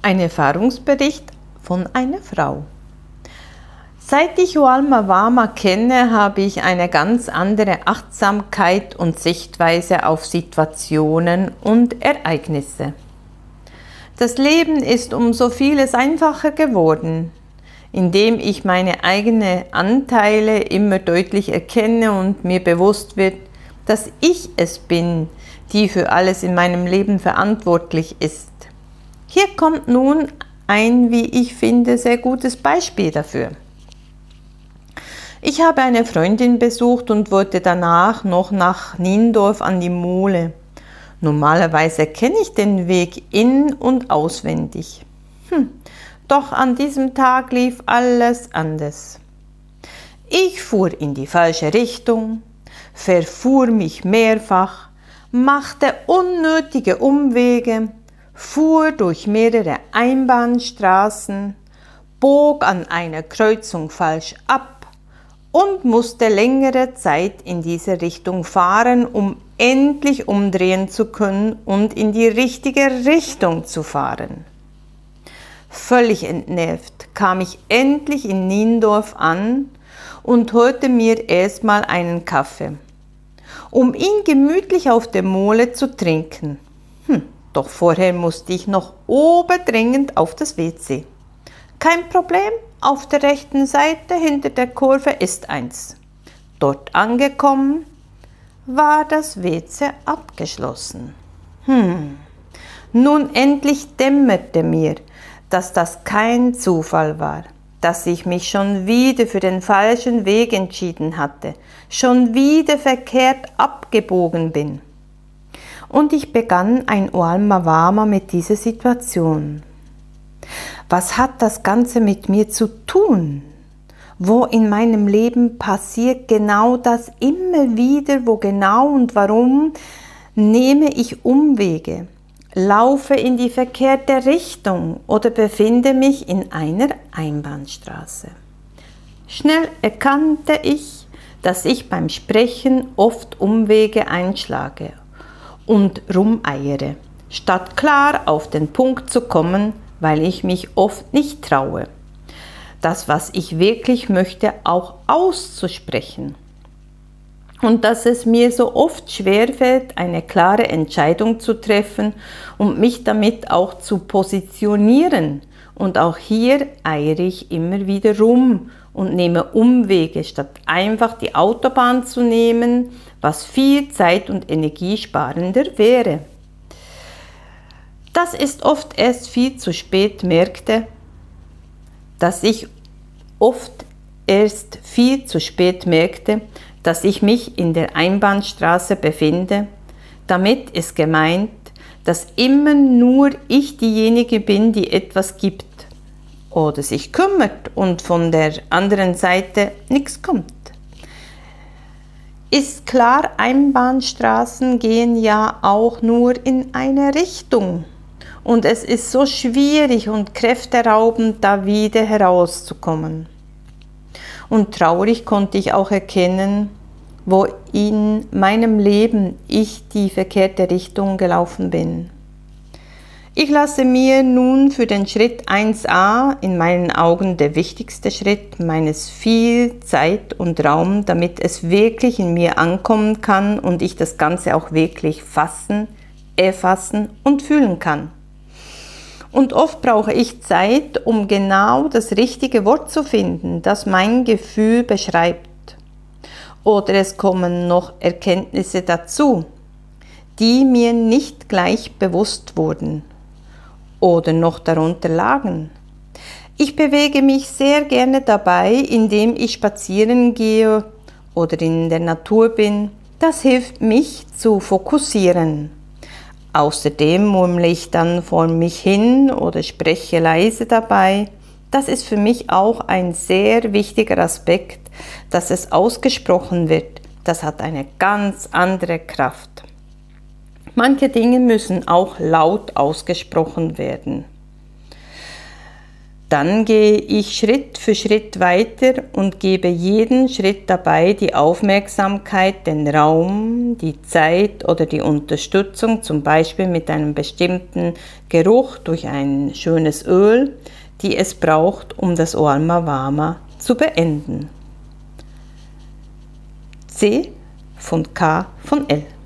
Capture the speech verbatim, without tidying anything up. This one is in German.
Ein Erfahrungsbericht von einer Frau. Seit ich Oalma Wama kenne, habe ich eine ganz andere Achtsamkeit und Sichtweise auf Situationen und Ereignisse. Das Leben ist um so vieles einfacher geworden, indem ich meine eigenen Anteile immer deutlich erkenne und mir bewusst wird, dass ich es bin, die für alles in meinem Leben verantwortlich ist. Hier kommt nun ein, wie ich finde, sehr gutes Beispiel dafür. Ich habe eine Freundin besucht und wollte danach noch nach Niendorf an die Mole. Normalerweise kenne ich den Weg in- und auswendig. Hm, doch an diesem Tag lief alles anders. Ich fuhr in die falsche Richtung, verfuhr mich mehrfach, machte unnötige Umwege, fuhr durch mehrere Einbahnstraßen, bog an einer Kreuzung falsch ab und musste längere Zeit in diese Richtung fahren, um endlich umdrehen zu können und in die richtige Richtung zu fahren. Völlig entnervt kam ich endlich in Niendorf an und holte mir erstmal einen Kaffee, um ihn gemütlich auf der Mole zu trinken. Hm, doch vorher musste ich noch oben dringend auf das W C. Kein Problem, auf der rechten Seite hinter der Kurve ist eins. Dort angekommen, war das W C abgeschlossen. Hm. Nun endlich dämmerte mir, dass das kein Zufall war, dass ich mich schon wieder für den falschen Weg entschieden hatte, schon wieder verkehrt abgebogen bin. Und ich begann ein Oalma Wama mit dieser Situation. Was hat das Ganze mit mir zu tun? Wo in meinem Leben passiert genau das immer wieder? Wo genau und warum nehme ich Umwege, laufe in die verkehrte Richtung oder befinde mich in einer Einbahnstraße? Schnell erkannte ich, dass ich beim Sprechen oft Umwege einschlage und rumeiere, statt klar auf den Punkt zu kommen, weil ich mich oft nicht traue, das, was ich wirklich möchte, auch auszusprechen. Und dass es mir so oft schwerfällt, eine klare Entscheidung zu treffen und mich damit auch zu positionieren. Und auch hier eiere ich immer wieder rum und nehme Umwege, statt einfach die Autobahn zu nehmen, was viel Zeit und Energie sparender wäre. Das ist oft erst viel zu spät merkte, dass ich oft erst viel zu spät merkte, dass ich mich in der Einbahnstraße befinde. Damit ist gemeint, dass immer nur ich diejenige bin, die etwas gibt oder sich kümmert und von der anderen Seite nichts kommt. Ist klar, Einbahnstraßen gehen ja auch nur in eine Richtung. Und es ist so schwierig und kräfteraubend, da wieder herauszukommen. Und traurig konnte ich auch erkennen, wo in meinem Leben ich die verkehrte Richtung gelaufen bin. Ich lasse mir nun für den Schritt eins a, in meinen Augen der wichtigste Schritt, meines viel Zeit und Raum, damit es wirklich in mir ankommen kann und ich das Ganze auch wirklich fassen, erfassen und fühlen kann. Und oft brauche ich Zeit, um genau das richtige Wort zu finden, das mein Gefühl beschreibt. Oder es kommen noch Erkenntnisse dazu, die mir nicht gleich bewusst wurden oder noch darunter lagen. Ich bewege mich sehr gerne dabei, indem ich spazieren gehe oder in der Natur bin. Das hilft mich zu fokussieren. Außerdem murmle ich dann vor mich hin oder spreche leise dabei. Das ist für mich auch ein sehr wichtiger Aspekt, dass es ausgesprochen wird. Das hat eine ganz andere Kraft. Manche Dinge müssen auch laut ausgesprochen werden. Dann gehe ich Schritt für Schritt weiter und gebe jeden Schritt dabei die Aufmerksamkeit, den Raum, die Zeit oder die Unterstützung, zum Beispiel mit einem bestimmten Geruch durch ein schönes Öl, die es braucht, um das Orma Wama zu beenden. C von K von L.